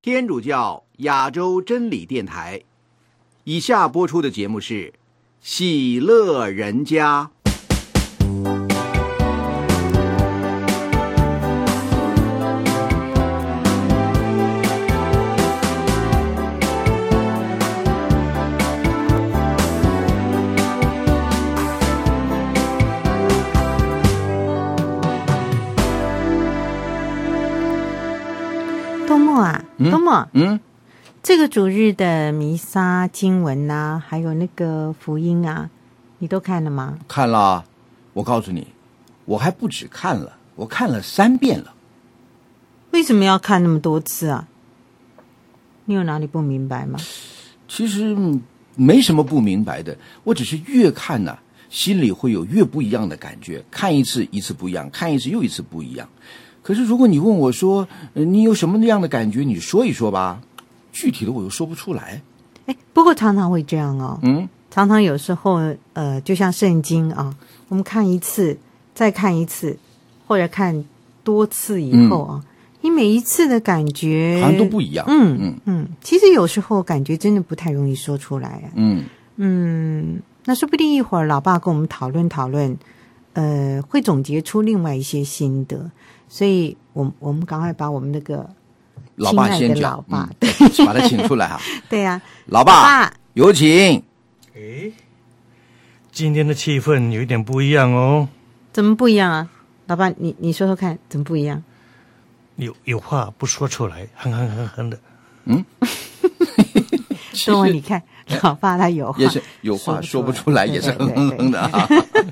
天主教亚洲真理电台。以下播出的节目是喜乐人家。 多么这个主日的弥撒经文啊，还有那个福音啊，你都看了吗？ 看了，我告诉你，我还不止看了，我看了3遍了。 为什么要看那么多次啊？你有哪里不明白吗？ 其实没什么不明白的，我只是越看呢，心里会有越不一样的感觉，看一次一次不一样，看一次又一次不一样。可是如果你问我说你有什么样的感觉，你说一说吧，具体的我又说不出来。 不过常常会这样哦。常常有时候就像圣经啊，我们看一次再看一次，或者看多次以后啊，你每一次的感觉好像都不一样。 其实有时候感觉真的不太容易说出来啊。那说不定一会儿老爸跟我们讨论讨论，会总结出另外一些心得。所以我们赶快把我们那个老爸先讲， 老爸把他请出来哈。 对呀， 老爸有请。 今天的气氛有一点不一样哦。 怎么不一样啊？老爸，你说说看，怎么不一样？ 有话不说出来，哼的。 多么，你看，老爸他有话也是有话说不出来，也是哼的啊。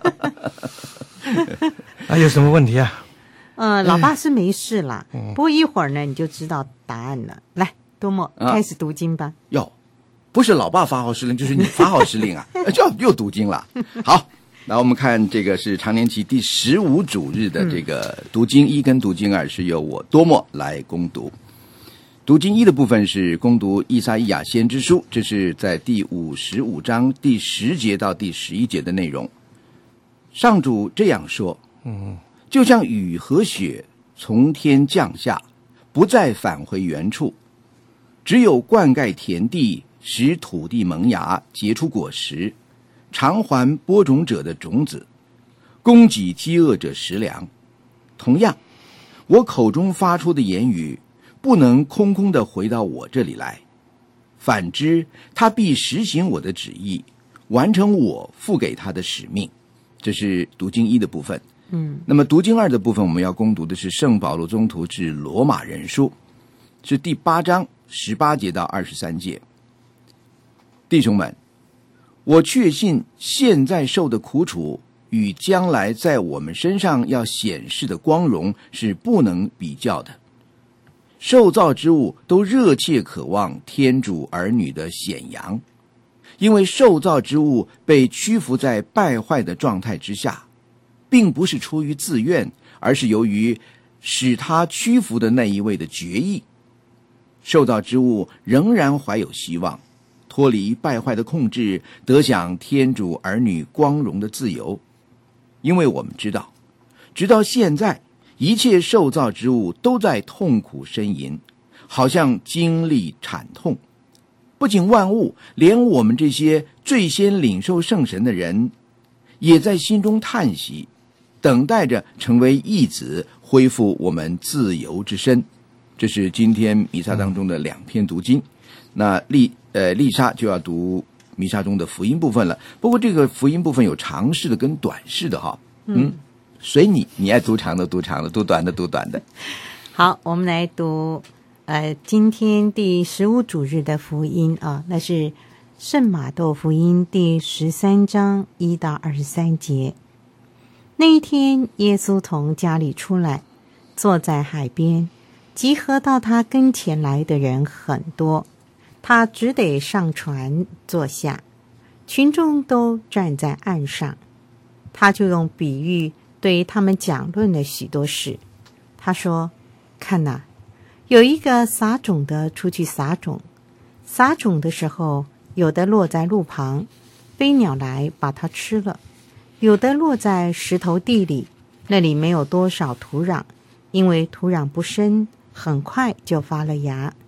还有什么问题啊？ 老爸是没事啦，不过一会儿呢你就知道答案了。来，多么开始读经吧。 哟，不是老爸发号施令，就是你发号施令啊，又读经了。好，那我们看这个是常年期第15主日的这个读经1跟读经2是由我多么来攻读。读经1的部分是攻读以赛亚先知书，这是在第55章第10节到第11节的内容。上主这样说，就像雨和雪从天降下，不再返回原处，只有灌溉田地，使土地萌芽，结出果实，偿还播种者的种子，供给饥饿者食粮。同样，我口中发出的言语不能空空地回到我这里来，反之，他必实行我的旨意，完成我付给他的使命。这是读经1的部分。那么读经2的部分，我们要攻读的是圣保罗宗徒致罗马人书，是第8章18节到23节。弟兄们，我确信现在受的苦楚与将来在我们身上要显示的光荣是不能比较的。受造之物都热切渴望天主儿女的显扬，因为受造之物被屈服在败坏的状态之下，并不是出于自愿，而是由于使他屈服的那一位的决意。受造之物仍然怀有希望，脱离败坏的控制，得享天主儿女光荣的自由。因为我们知道，直到现在，一切受造之物都在痛苦呻吟，好像经历惨痛。不仅万物，连我们这些最先领受圣神的人，也在心中叹息，等待着成为义子，恢复我们自由之身。这是今天弥撒当中的2篇读经。那丽莎就要读弥撒中的福音部分了。不过这个福音部分有长式的跟短式的哈。随你爱读长的读长的，读短的读短的。 好，我们来读今天第15主日的福音啊，那是圣马窦福音第13章1到23节。那一天，耶稣从家里出来，坐在海边，集合到他跟前来的人很多，他只得上船坐下，群众都站在岸上。他就用比喻对他们讲论了许多事。他说，看哪，有一个撒种的出去撒种，撒种的时候，有的落在路旁，飞鸟来把它吃了；有的落在石头地里，那里没有多少土壤，因为土壤不深，很快就发了芽。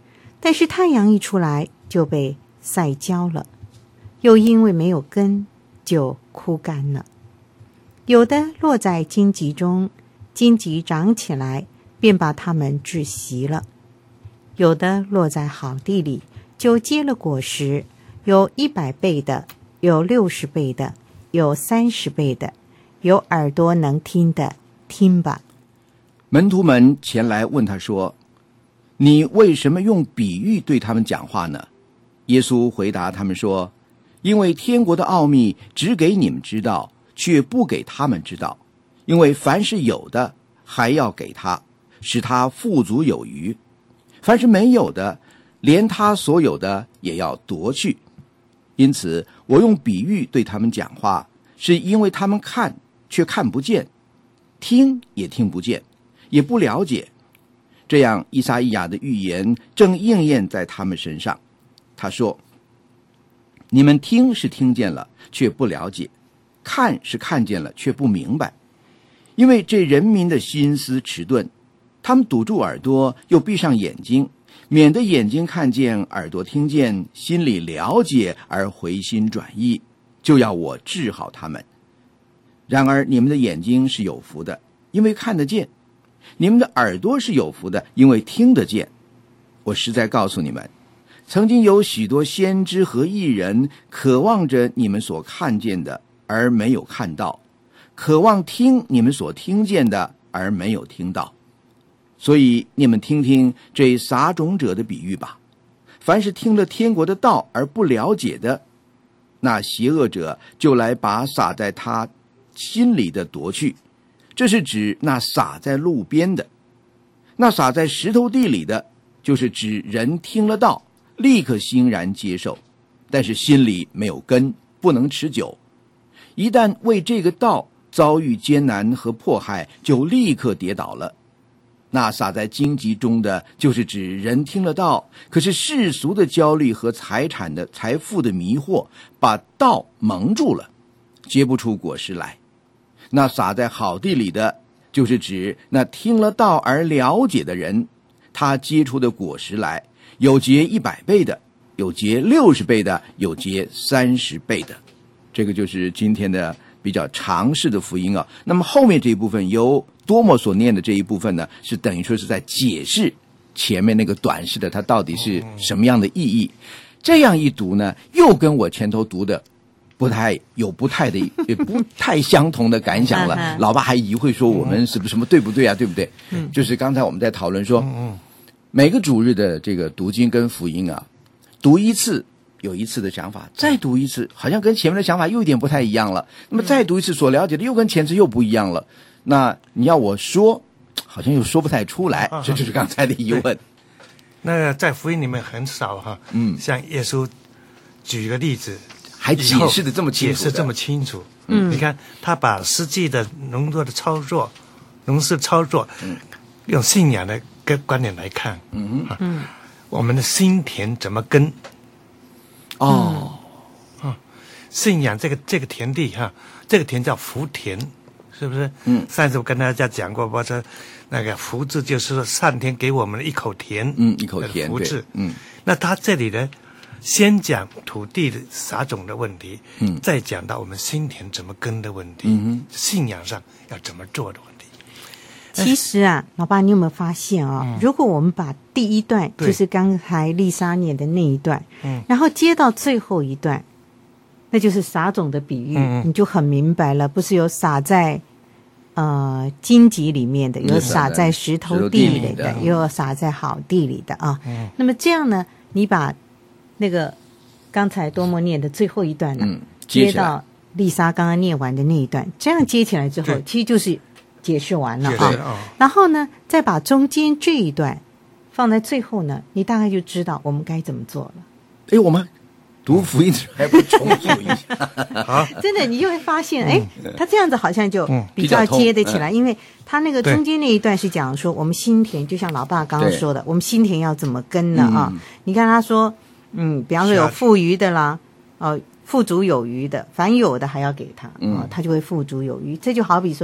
但是太阳一出来就被晒焦了，又因为没有根就枯干了。有的落在荆棘中，荆棘长起来便把它们窒息了；有的落在好地里，就结了果实，有100倍的，有60倍的，有30倍的。有耳朵能听的，听吧。 门徒们前来问他说：你为什么用比喻对他们讲话呢？耶稣回答他们说：因为天国的奥秘只给你们知道，却不给他们知道。因为凡是有的，还要给他，使他富足有余；凡是没有的，连他所有的也要夺去。因此我用比喻对他们讲话，是因为他们看却看不见，听也听不见，也不了解。这样以赛亚的预言正应验在他们身上。他说：你们听是听见了，却不了解；看是看见了，却不明白。因为这人民的心思迟钝，他们堵住耳朵，又闭上眼睛，免得眼睛看见，耳朵听见，心里了解，而回心转意，就要我治好他们。然而你们的眼睛是有福的，因为看得见；你们的耳朵是有福的，因为听得见。我实在告诉你们，曾经有许多先知和义人渴望着你们所看见的，而没有看到；渴望听你们所听见的，而没有听到。所以你们听听这撒种者的比喻吧。凡是听了天国的道而不了解的，那邪恶者就来把撒在他心里的夺去。这是指那撒在路边的。那撒在石头地里的，就是指人听了道，立刻欣然接受，但是心里没有根，不能持久。一旦为这个道遭遇艰难和迫害，就立刻跌倒了。那撒在荆棘中的，就是指人听了道，可是世俗的焦虑和财富的迷惑把道蒙住了，结不出果实来。那撒在好地里的，就是指那听了道而了解的人，他结出的果实来，有结100倍的，有结60倍的，有结30倍的。这个就是今天的比较常识的福音啊。那么后面这一部分由多默所念的这一部分呢，是等于说是在解释前面那个短式的它到底是什么样的意义。这样一读呢，又跟我前头读的不太相同的感想了。老爸还疑会说我们是不是什么对不对啊？对不对？就是刚才我们在讨论说，每个主日的这个读经跟福音啊，读一次有一次的想法，再读一次好像跟前面的想法又有点不太一样了。那么再读一次，所了解的又跟前次又不一样了。那你要我说，好像又说不太出来，这就是刚才的疑问。 那个在福音里面很少哈，像耶稣举个例子， 还解释的这么清楚， 解释这么清楚。你看他把实际的农事操作，用信仰的观点来看，我们的心田怎么耕？信仰这个田地哈，这个田叫福田。是不是？上次我跟大家讲过，我说那个福字就是说上天给我们的一口田， 一口田， 福字。那他这里呢，先讲土地的撒种的问题，再讲到我们心田怎么耕的问题，信仰上要怎么做的问题。 其实啊，老爸，你有没有发现啊？如果我们把第一段，就是刚才丽莎念的那一段，然后接到最后一段，那就是撒种的比喻，你就很明白了。不是有撒在荆棘里面的，有撒在石头地里的，也有撒在好地里的啊。那么这样呢，你把那个刚才多默念的最后一段呢，接到丽莎刚刚念完的那一段，这样接起来之后，其实就是解释完了啊。然后呢，再把中间这一段放在最后呢，你大概就知道我们该怎么做了。 我们读福音还不重述一下真的你就会发现他这样子好像就比较接得起来，因为他那个中间那一段是讲说我们心田，就像老爸刚刚说的，我们心田要怎么耕呢啊？你看他说比方说有富余的啦，富足有余的，凡有的还要给他他就会富足有余。这就好比说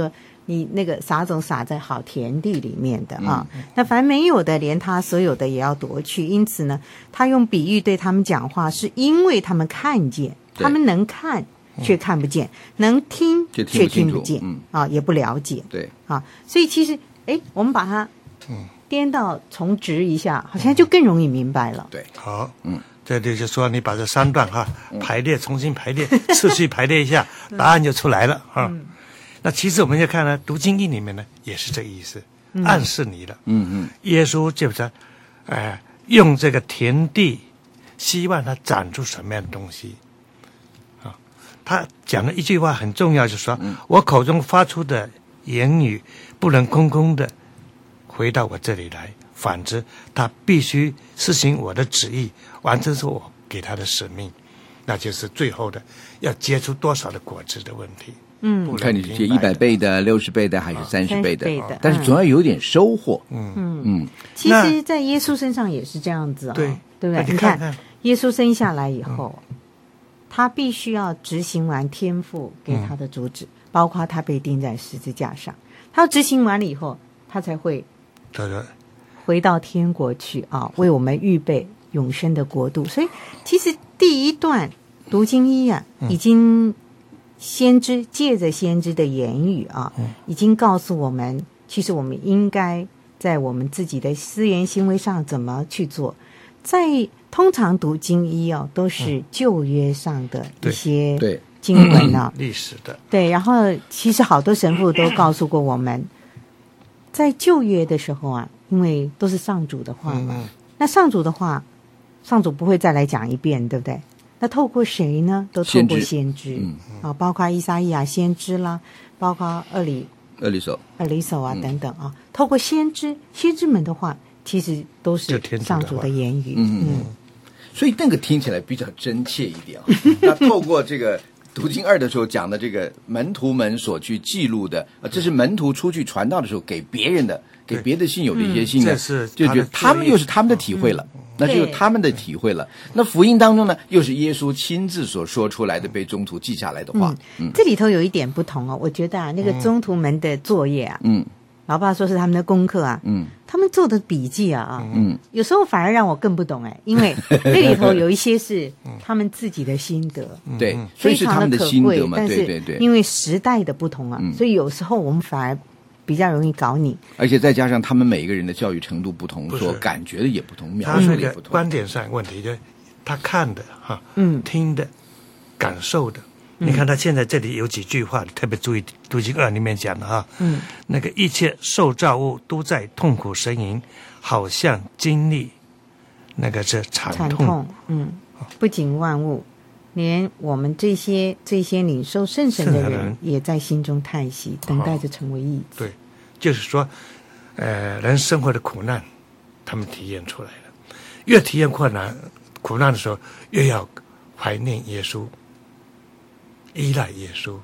你那个撒种撒在好田地里面的啊，那凡没有的，连他所有的也要夺去。因此呢，他用比喻对他们讲话，是因为他们看见，他们能看却看不见，能听却听不见，也不了解。 对啊，所以其实我们把它颠倒重植一下，好像就更容易明白了。 对， 好，这里就说你把这3段排列，重新排列，次序排列一下，答案就出来了啊。那其实我们要看呢，读经义里面呢也是这个意思，暗示你了。耶稣就是用这个田地，希望他长出什么样的东西啊？他讲了一句话很重要，就是说我口中发出的言语不能空空的回到我这里来，反之，他必须实行我的旨意，完成是我给他的使命，那就是最后的要结出多少的果子的问题。 看你是接100倍的、60倍的还是30倍的， 30倍的但是总要有点收获。 其实，在耶稣身上也是这样子对不对？你看，耶稣生下来以后，他必须要执行完天父给他的主旨，包括他被钉在十字架上，他要执行完了以后，他才会回到天国去为我们预备永生的国度。所以，其实第一段读经义已经先知借着先知的言语已经告诉我们，其实我们应该在我们自己的思言行为上怎么去做。在通常读经义都是旧约上的一些经文历史的， 对。然后其实好多神父都告诉过我们，在旧约的时候因为都是上主的话嘛，那上主的话，上主不会再来讲一遍，对不对？那透过谁呢？都透过先知包括以赛亚先知啦，包括厄里叟等等透过先知们的话，其实都是上主的言语。 所以那个听起来比较真切一点那透过这个读经2的时候讲的这个门徒们所去记录的这是门徒出去传道的时候给别人的，给别的信友的一些信就觉得他们又是他们的体会了。那就是他们的体会了。那福音当中呢，又是耶稣亲自所说出来的，被宗徒记下来的话。 这里头有一点不同我觉得那个宗徒们的作业老爸说是他们的功课他们做的笔记有时候反而让我更不懂因为这里头有一些是他们自己的心得， 对，所以是他们的心得嘛， 但是因为时代的不同所以有时候我们反而比较容易搞你， 而且再加上他们每一个人的教育程度不同，所感觉的也不同，描述的也不同。 观点上问题就是他看的听的，感受的。你看他现在这里有几句话，特别注意读经2里面讲的那个一切受造物都在痛苦呻吟，好像经历那个是惨痛。 不仅万物，连我们这些领受圣神的人也在心中叹息，等待着成为义子。 对，就是说人生活的苦难他们体验出来了，越体验苦难的时候，越要怀念耶稣，依赖耶稣。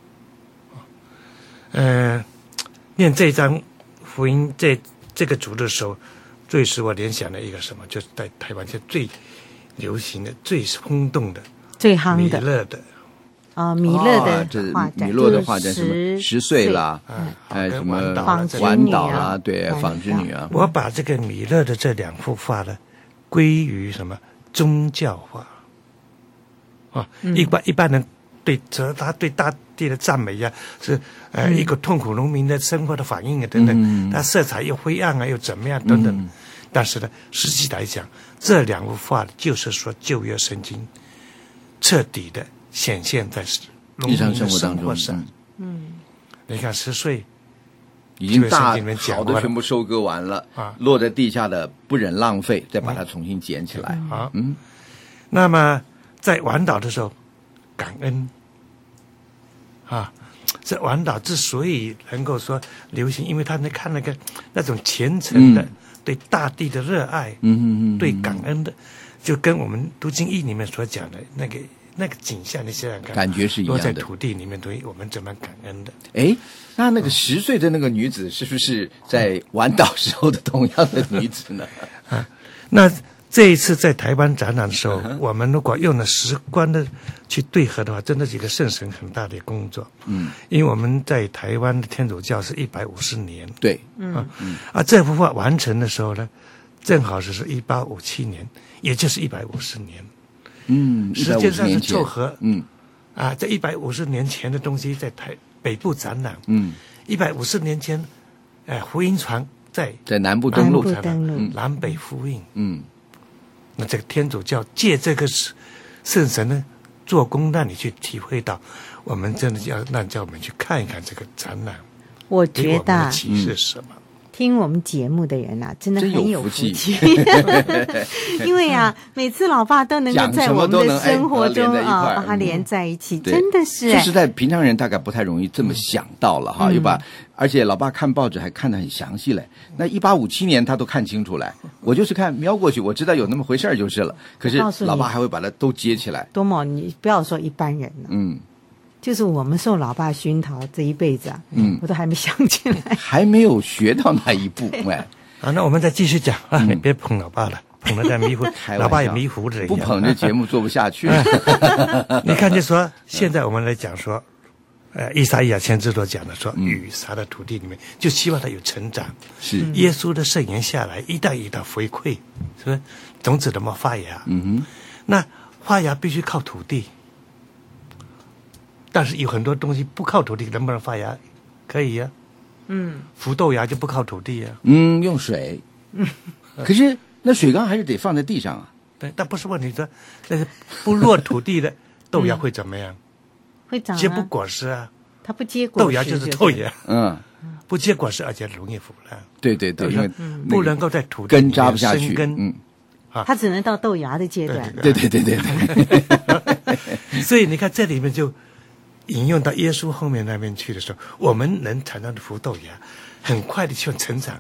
念这张福音这个主的时候，最使我联想的一个什么，就是在台湾现在最流行的、最轰动的、 最夯的弥勒的弥勒的画展， 弥勒的画展什么10岁啦，什么环岛啦，对，纺织女啊。 我把这个弥勒的这2幅画呢，归于什么宗教画一般人他对大地的赞美是一个痛苦农民的生活的反应等等，它色彩又灰暗又怎么样等等。但是呢，实际来讲，这2幅画就是说旧约圣经彻底的显现在日常生活当中上。你看10岁已经大好的全部收割完了落在地下的不忍浪费，再把它重新捡起来那么在晚岛的时候感恩这晚岛之所以能够说流行，因为他们看那种虔诚的对大地的热爱对感恩的，就跟我们读经义里面所讲的那个景象，你想想看， 感觉是一样的。 落在土地里面，对我们怎么感恩的？ 那个10岁的那个女子，是不是在晚岛时候的同样的女子呢？ 那这一次在台湾展览的时候，我们如果用了时光的去对合的话，真的是一个圣神很大的工作。因为我们在台湾的天主教是150年， 对， 这幅画完成的时候呢，正好是1857年，也就是150年。时间上是凑合。在150年前的东西在北部展览。150年前，福音船在南部登陆， 南北复印。那这个天主教借这个圣神呢做工，让你去体会到，我们真的叫我们去看一看这个展览。 我觉得启示什么？ 听我们节目的人啊，真的很有福气。因为每次老爸都能够在我们的生活中把它连在一起，真的是。 说实在，平常人大概不太容易这么想到了哈，而且老爸看报纸还看得很详细嘞。那1857年他都看清楚了，我就是看瞄过去，我知道有那么回事就是了。可是老爸还会把它都接起来。 多么，你不要说一般人了。就是我们受老爸熏陶这一辈子我都还没想起来， 还没有学到那一步。 那我们再继续讲你别捧老爸了，捧了再迷糊，老爸也迷糊了。 不捧这节目做不下去。 你看，就说现在我们来讲说，以赛亚先知所讲的说，雨洒在土地里面，就希望它有成长。 是耶稣的圣言下来，一代一代回馈，是不是？种子怎么发芽？那发芽必须靠土地。但是有很多东西不靠土地，能不能发芽？可以呀。腐豆芽就不靠土地呀。 用水。可是那水缸还是得放在地上啊。 对，但不是问题。说那个不落土地的豆芽会怎么样？ 会长结不果实啊。 它不结果实， 豆芽就是豆芽。不结果实，而且容易腐烂。 对，因为不能够在土地根扎不下去。 它只能到豆芽的阶段。 对。 所以你看，这里面就引用到耶稣后面那边去的时候，我们能产生的腐豆芽，很快的去成长。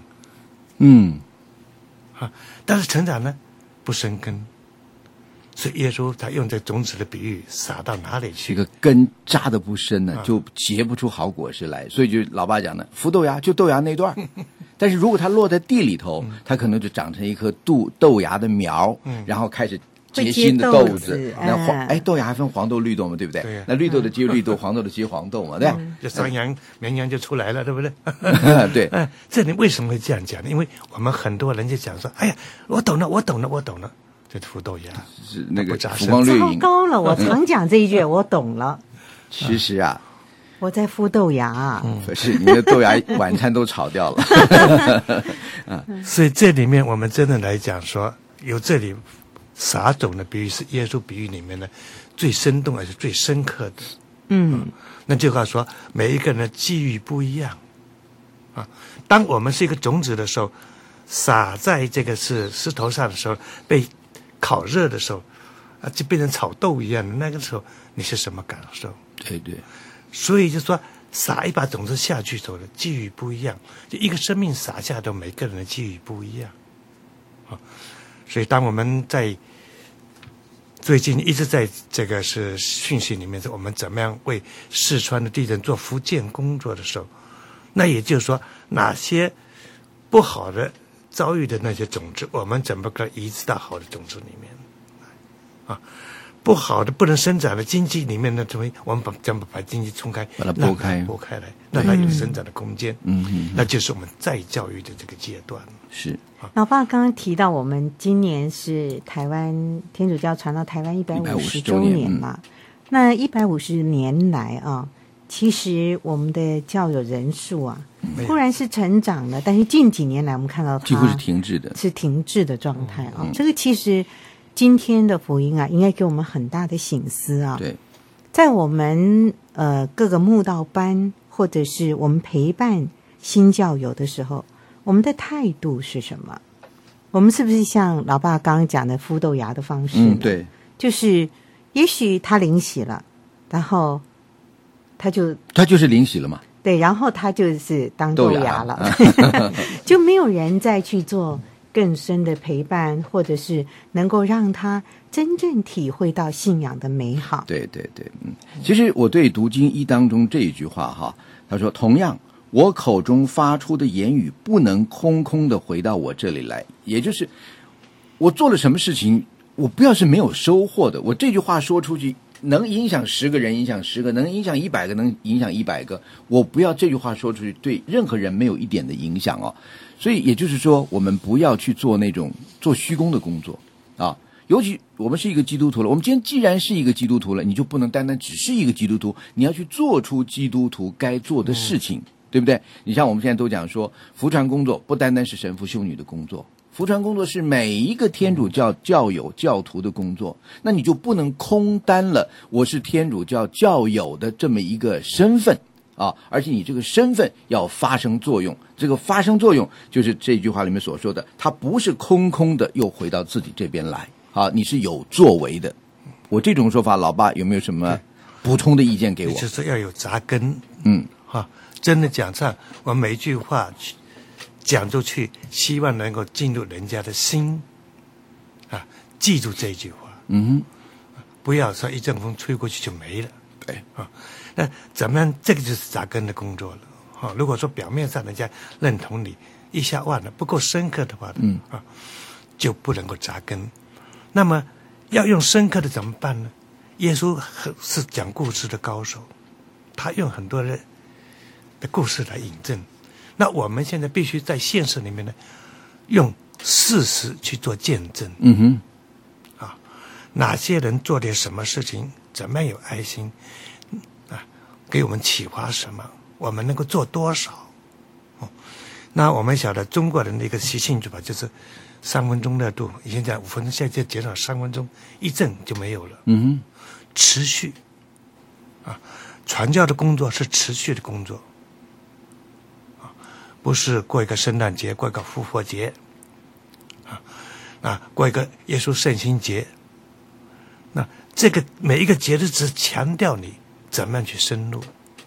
但是成长呢，不生根，所以耶稣他用这种子的比喻，撒到哪里去？ 这个根扎的不深呢，就结不出好果实来。所以就老爸讲的，腐豆芽就豆芽那段。但是如果它落在地里头，它可能就长成一颗豆芽的苗，然后开始结新的豆子。那豆芽还分黄豆、绿豆嘛，对不对？ 对。 那绿豆的结绿豆，黄豆的结黄豆嘛，对。 这山羊、绵羊就出来了，对不对？ 对。 这里为什么会这样讲呢？因为我们很多人就讲说，哎呀，我懂了。这腐豆芽是那个浮光掠影。 糟糕了，我常讲这一句，我懂了。 其实我在孵豆芽可是你的豆芽晚餐都炒掉了。 所以这里面我们真的来讲说，有这里撒种的比喻是耶稣比喻里面的最生动而且最深刻的。那就要说每一个人的机遇不一样当我们是一个种子的时候，撒在这个是石头上的时候，被烤热的时候就变成炒豆一样的，那个时候你是什么感受？ 对。 所以就说撒一把种子下去的时候的机遇不一样，就一个生命撒下的每个人的机遇不一样所以当我们在最近一直在这个是讯息里面，我们怎么样为四川的地震做福建工作的时候，那也就是说哪些不好的遭遇的那些种子，我们怎么个移植到好的种子里面不好的不能生长的经济里面的东西，我们怎么把经济冲开， 把它拨开来，让它有生长的空间。那就是我们再教育的这个阶段。 是。 老爸刚刚提到，我们今年是台湾天主教传到台湾150周年嘛？那150年来其实我们的教友人数忽然是成长了，但是近几年来我们看到它几乎是停滞的状态这个其实今天的福音应该给我们很大的省思对， 在我们各个慕道班或者是我们陪伴新教友的时候，我们的态度是什么？我们是不是像老爸刚刚讲的孵豆芽的方式？ 对， 就是也许他灵洗了，然后他就是灵洗了嘛。 对，然后他就是当豆芽了，就没有人再去做更深的陪伴，或者是能够让他真正体会到信仰的美好。 对，其实我对读经一当中这一句话他说，同样我口中发出的言语不能空空的回到我这里来，也就是我做了什么事情，我不要是没有收获的。我这句话说出去，能影响10个人，影响10个，能影响100个，能影响100个。我不要这句话说出去，对任何人没有一点的影响哦。所以也就是说，我们不要去做那种做虚功的工作啊。尤其我们是一个基督徒了，我们今天既然是一个基督徒了，你就不能单单只是一个基督徒，你要去做出基督徒该做的事情。对不对？你像我们现在都讲说，福传工作不单单是神父修女的工作，福传工作是每一个天主教教友教徒的工作。那你就不能空单了我是天主教教友的这么一个身份啊，而且你这个身份要发生作用。这个发生作用就是这句话里面所说的，它不是空空的又回到自己这边来啊，你是有作为的。我这种说法，老爸有没有什么补充的意见给我？ 就是要有扎根， 哈。 真的讲上，我每一句话讲出去，希望能够进入人家的心，啊，记住这句话。不要说一阵风吹过去就没了。 对啊，那怎么样？这个就是扎根的工作了。啊，如果说表面上人家认同你，一下忘了不够深刻的话，就不能够扎根。那么要用深刻的怎么办呢？耶稣是讲故事的高手，他用很多的故事来引证。那我们现在必须在现实里面呢，用事实去做见证。哪些人做点什么事情，怎么样有爱心啊，给我们启发什么，我们能够做多少。那我们晓得中国人的一个习性吧，就是3分钟热度，以前讲5分钟，现在就减少3分钟，一阵就没有了。持续啊，传教的工作是持续的工作。不是过一个圣诞节，过一个复活节，过一个耶稣圣心节。那这个每一个节日只强调你怎么样去深入。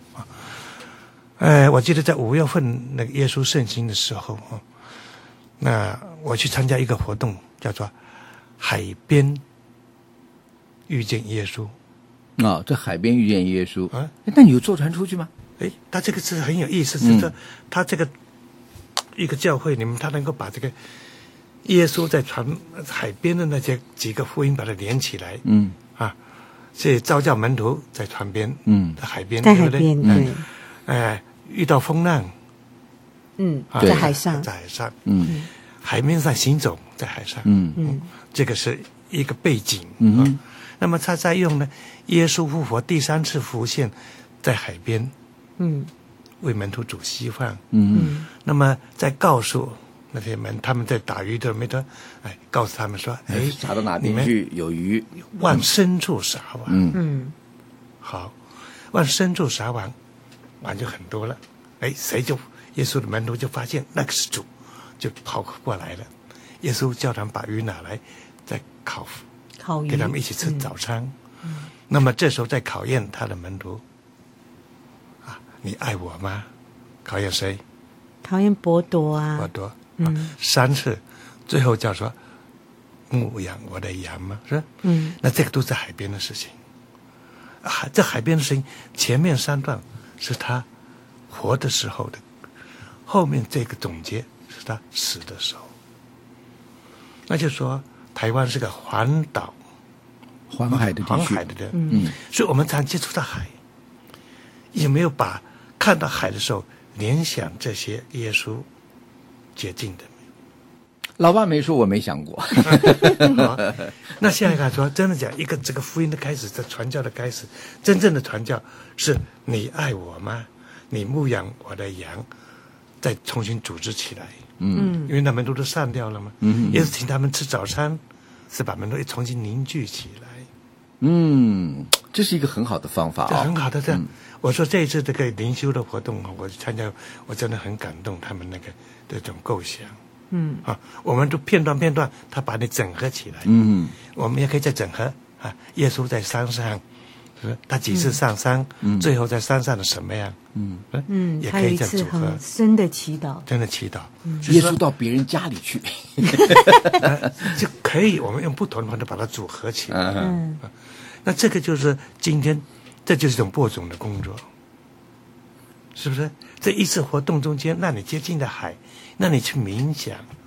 我记得在5月份那个耶稣圣心的时候，那我去参加一个活动，叫做海边遇见耶稣。 这海边遇见耶稣啊？那你有坐船出去吗？ 他这个是很有意思，就是他这个一个教会里面，他能够把这个耶稣在海边的那些几个福音把它连起来。所以召叫门徒在船边，在海边， 在海边， 对，遇到风浪， 在海上， 海面上行走，在海上，这个是一个背景。那么他在用呢，耶稣复活第3次浮现在海边，为门徒煮稀饭，那么再告诉那些他们在打鱼的没得，告诉他们说， 撒到哪边去有鱼， 往深处撒网，好，往深处撒网，网就很多了，耶稣的门徒就发现那个是主，就跑过来了，耶稣叫他们把鱼拿来，再烤鱼，跟他们一起吃早餐，那么这时候在考验他的门徒。你爱我吗？考验谁？ 考验伯多啊。 伯多，3次，最后叫说牧养我的羊嘛，是吧？那这个都是海边的事情。这海边的事情，前面3段是他活的时候的，后面这个总结是他死的时候。那就说台湾是个环岛， 环海的地区， 所以我们常接触到海，有没有把看到海的时候联想这些耶稣洁净的？ 老爸没说，我没想过。 那现在说，真的讲一个这个福音的开始，这传教的开始，真正的传教是你爱我吗？你牧养我的羊，再重新组织起来。因为他们都散掉了嘛。也是请他们吃早餐，是把门徒重新凝聚起来。 这是一个很好的方法， 这很好的这样。我说这一次这个灵修的活动，我参加，我真的很感动他们那个这种构想。我们都片段，他把你整合起来。我们也可以再整合耶稣在山上，他几次上山，最后在山上的什么样？也可以再组合。 很深的祈祷， 真的祈祷。 耶稣到别人家里去， 就可以我们用不同的方式把它组合起来。那这个就是今天，这就是一种播种的工作，是不是？这一次活动中间，让你接近的海，让你去冥想，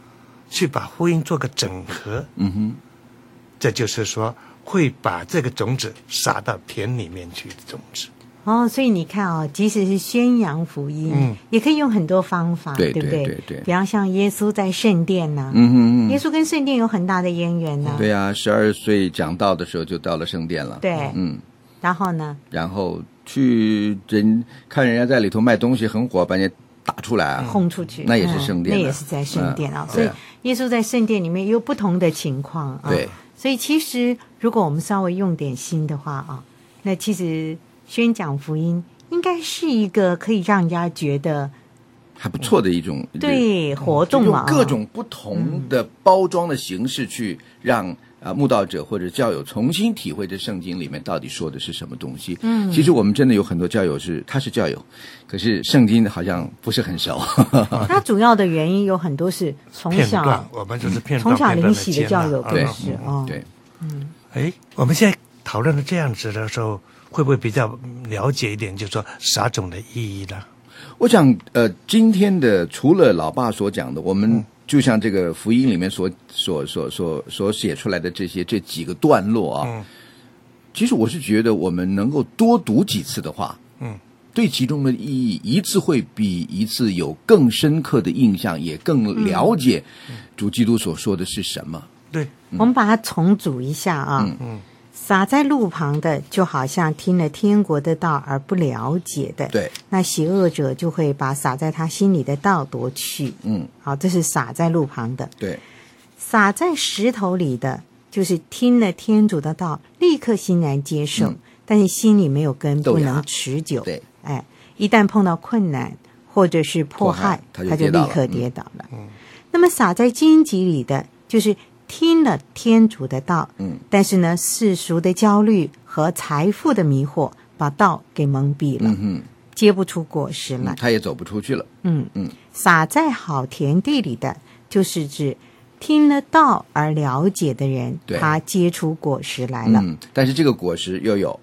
去把福音做个整合。这就是说会把这个种子撒到田里面去的种子。 所以你看即使是宣扬福音，也可以用很多方法， 对不对？ 对。 比方像耶稣在圣殿呐，耶稣跟圣殿有很大的渊源呐。 对啊，12岁讲道的时候就到了圣殿了。 对，然后呢？ 然后去看人家在里头卖东西很火，把人家打出来轰出去， 那也是圣殿， 那也是在圣殿所以耶稣在圣殿里面有不同的情况对， 所以其实如果我们稍微用点心的话那其实宣讲福音应该是一个可以让人家觉得还不错的一种对活动嘛， 用各种不同的包装的形式去让慕道者或者教友重新体会这圣经里面到底说的是什么东西。其实我们真的有很多教友他是教友，可是圣经好像不是很熟。 他主要的原因有很多是从小我们就是片段从小灵洗的教友不是对。我们现在讨论的这样子的时候，会不会比较了解一点，就是说撒种的意义呢？ 我想今天的除了老爸所讲的，我们就像这个福音里面所写出来的这几个段落其实我是觉得我们能够多读几次的话，对其中的意义一次会比一次有更深刻的印象，也更了解主基督所说的是什么。 对， 我们把它重组一下撒在路旁的就好像听了天国的道而不了解的， 对， 那邪恶者就会把撒在他心里的道夺去。好，这是撒在路旁的。 对， 撒在石头里的就是听了天主的道立刻欣然接受，但是心里没有根，不能持久。 对， 一旦碰到困难或者是迫害，他就立刻跌倒了。那么撒在荆棘里的就是听了天主的道，但是呢，世俗的焦虑和财富的迷惑把道给蒙蔽了，结不出果实来， 他也走不出去了。 撒在好田地里的，就是指听了道而了解的人，他结出果实来了。 但是这个果实又有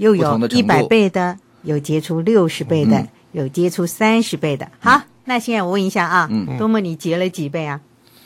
100倍的，有结出60倍的，有结出30倍的。好，那现在我问一下多么你结了几倍啊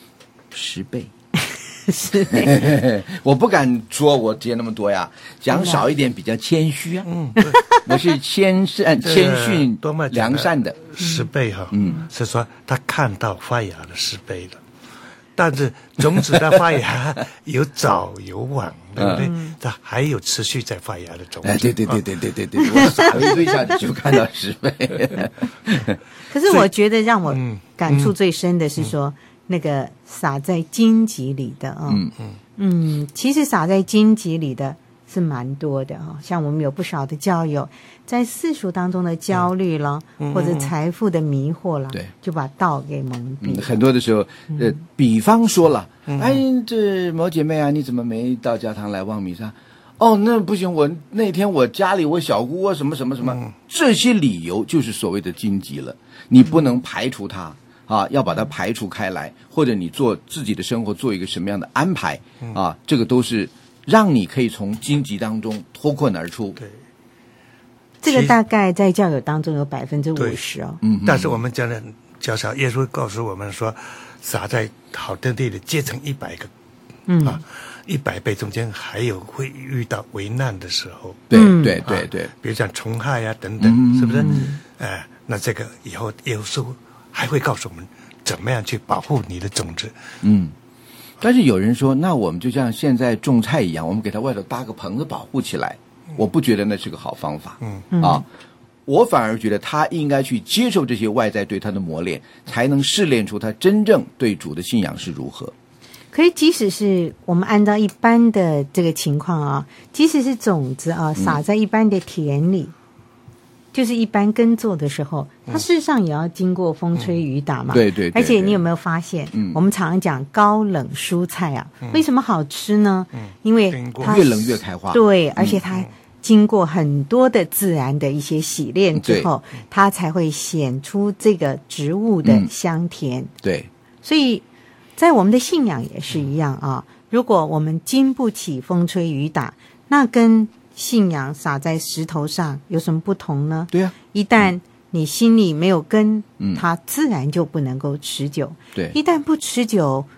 ？10倍。 是我不敢说我结那么多呀，讲少一点比较谦虚我是谦逊良善的 10倍是说他看到发芽了10倍了，但是种子的发芽有早有晚，对不对？它还有持续在发芽的种子。 对，我撒了一堆下去就看到10倍。 可是我觉得让我感触最深的是说，那个撒在荆棘里的其实撒在荆棘里的是蛮多的像我们有不少的教友在世俗当中的焦虑了，或者财富的迷惑了，就把道给蒙蔽。 很多的时候比方说了这某姐妹你怎么没到教堂来望弥撒？那不行，我那天我家里我小姑什么什么什么，这些理由就是所谓的荆棘了，你不能排除它要把它排除开来，或者你做自己的生活做一个什么样的安排这个都是让你可以从荆棘当中脱困而出。 对， 这个大概在教友当中有50% 但是我们讲的较少，耶稣告诉我们说，撒在好的地里结成100个100倍中间还有会遇到危难的时候。 对， 比如讲虫害等等，是不是？那这个以后耶稣还会告诉我们怎么样去保护你的种子。 但是有人说，那我们就像现在种菜一样，我们给它外头搭个棚子保护起来，我不觉得那是个好方法。我反而觉得他应该去接受这些外在对他的磨练，才能试炼出他真正对主的信仰是如何。 可是即使是我们按照一般的这个情况即使是种子撒在一般的田里，就是一般耕作的时候，它事实上也要经过风吹雨打嘛。 对。 而且你有没有发现，我们常常讲高冷蔬菜为什么好吃呢？因为它越冷越开花。 对，而且它经过很多的自然的一些洗炼之后，它才会显出这个植物的香甜。 对， 所以在我们的信仰也是一样如果我们经不起风吹雨打，那跟信仰撒在石头上有什么不同呢？ 对一旦你心里没有根，它自然就不能够持久。 对， 一旦不持久，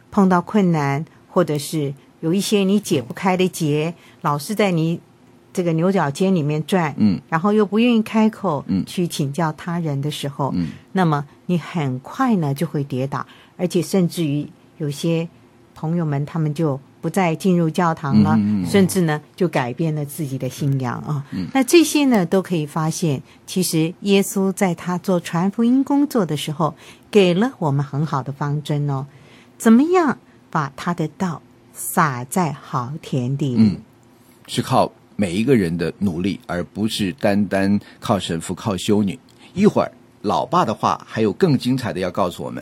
碰到困难，或者是有一些你解不开的结，老是在你这个牛角尖里面转，然后又不愿意开口去请教他人的时候，那么你很快呢就会跌倒，而且甚至于有些朋友们他们就不再进入教堂了，甚至呢就改变了自己的信仰啊。那这些呢都可以发现，其实耶稣在他做传福音工作的时候，给了我们很好的方针哦，怎么样把他的道撒在好田地里， 是靠每一个人的努力，而不是单单靠神父、靠修女。一会儿老爸的话还有更精彩的要告诉我们。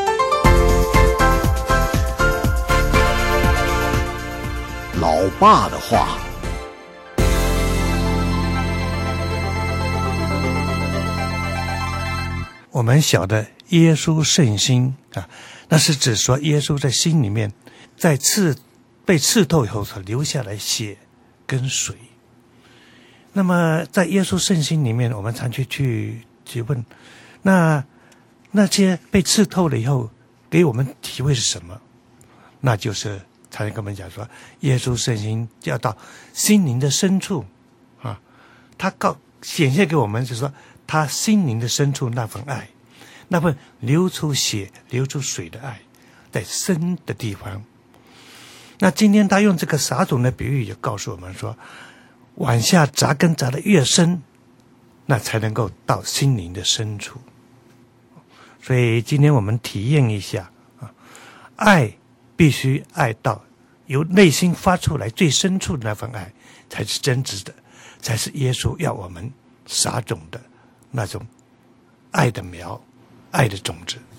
老爸的话， 我们晓得耶稣圣心啊，那是指说耶稣在心里面，在被刺透以后所留下来血跟水。那么在耶稣圣心里面，我们常去问，那些被刺透了以后，给我们体会是什么？那就是常跟我们讲说，耶稣圣心要到心灵的深处啊，他显现给我们，就是说他心灵的深处那份爱，那份流出血流出水的爱，在深的地方。那今天他用这个撒种的比喻，也告诉我们说，往下扎根扎得越深，那才能够到心灵的深处。所以今天我们体验一下啊，爱必须爱到由内心发出来最深处的那份爱，才是真挚的，才是耶稣要我们撒种的那种爱的苗，爱的种子。